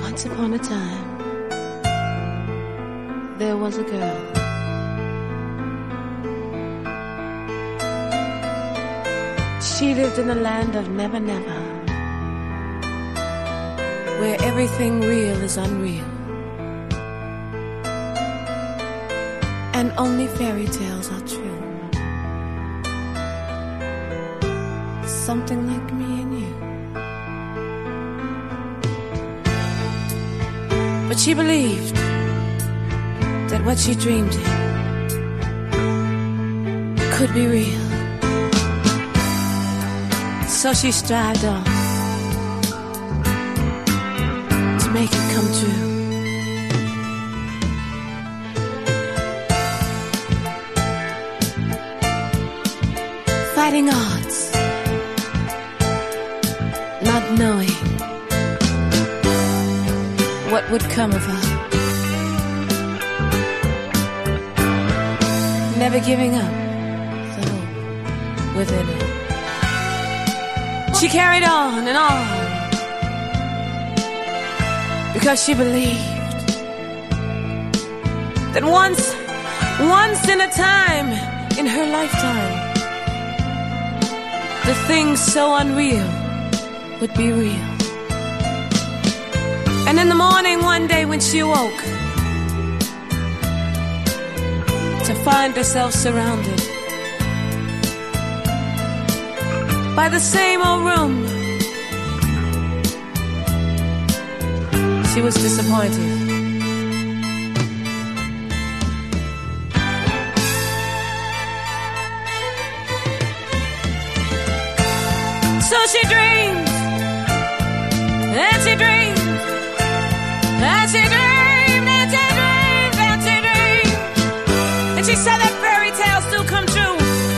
Once upon a time, there was a girl. She lived in the land of Never Never, where everything real is unreal, and only fairy tales are true. Something like me and you. But she believed that what she dreamed in could be real. So she strived on to make it come true. Fighting odds, not knowing what would come of her. Never giving up the hope within her. She carried on and on because she believed that once in a time in her lifetime, the things so unreal would be real. And in the morning one day when she awoke, to find herself surrounded by the same old room, she was disappointed. So she dreamed, and she dreamed, and she dreamed, and she dreamed, and she dreamed, and she said that fairy tales do come true.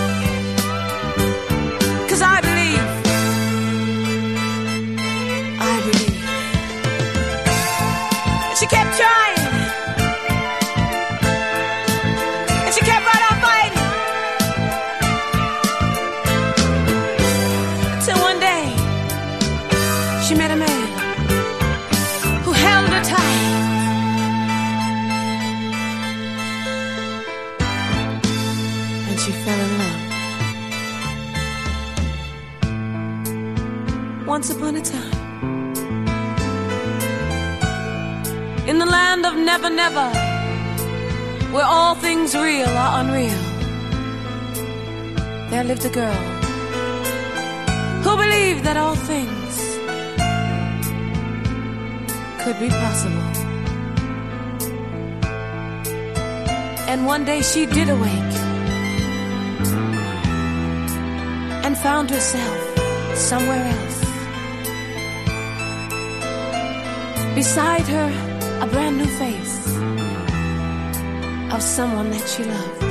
'Cause I believe. And she kept trying, and she kept right on fighting, until one day she met a man who held her tight. And she fell in love. Once upon a time, in the land of Never Never, where all things real are unreal, there lived a girl who believed that all things could be possible. And one day she did awake and found herself somewhere else. Beside her, a brand new face of someone that she loved.